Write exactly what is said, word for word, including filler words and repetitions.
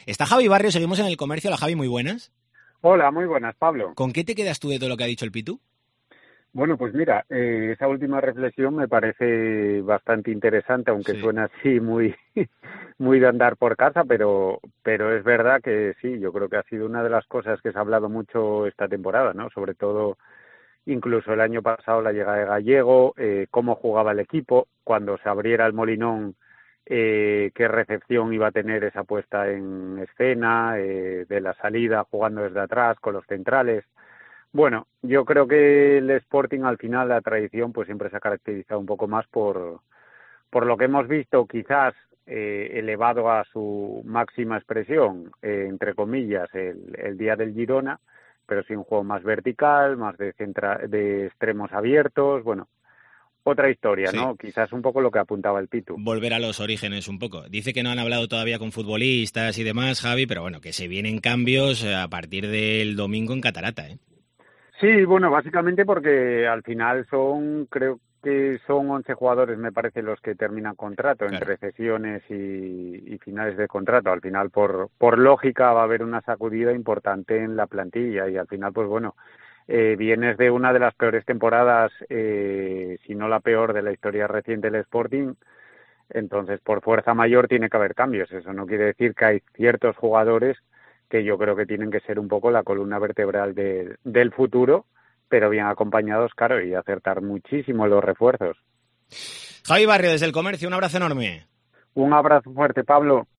Está Javi Barrio, seguimos en el comercio. La Javi, muy buenas. Hola, muy buenas, Pablo. ¿Con qué te quedas tú de todo lo que ha dicho el Pitu? Bueno, pues mira, eh, esa última reflexión me parece bastante interesante, aunque Sí. suena así muy, muy de andar por casa, pero, pero es verdad que sí, yo creo que ha sido una de las cosas que se ha hablado mucho esta temporada, ¿no? Sobre todo, incluso el año pasado, la llegada de Gallego, eh, cómo jugaba el equipo, cuando se abriera el Molinón, eh, qué recepción iba a tener esa puesta en escena, eh, de la salida jugando desde atrás con los centrales. Bueno, yo creo que el Sporting al final, la tradición, pues siempre se ha caracterizado un poco más por, por lo que hemos visto, quizás eh, elevado a su máxima expresión, eh, entre comillas, el, el día del Girona, pero sí un juego más vertical, más de, centra, de extremos abiertos, bueno, otra historia, Sí. ¿no? Quizás un poco lo que apuntaba el Pitu. Volver a los orígenes un poco. Dice que no han hablado todavía con futbolistas y demás, Javi, pero bueno, que se vienen cambios a partir del domingo en Catarata, ¿eh? Sí, bueno, básicamente porque al final son, creo que son once jugadores, me parece, los que terminan contrato, Claro. entre cesiones y, y finales de contrato. Al final, por, por lógica, va a haber una sacudida importante en la plantilla y al final, pues bueno, eh, vienes de una de las peores temporadas, eh, si no la peor de la historia reciente del Sporting. Entonces, por fuerza mayor tiene que haber cambios. Eso no quiere decir que hay ciertos jugadores que yo creo que tienen que ser un poco la columna vertebral de, del futuro, pero bien acompañados, claro, y acertar muchísimo los refuerzos. Javi Barrio, desde el comercio, un abrazo enorme. Un abrazo fuerte, Pablo.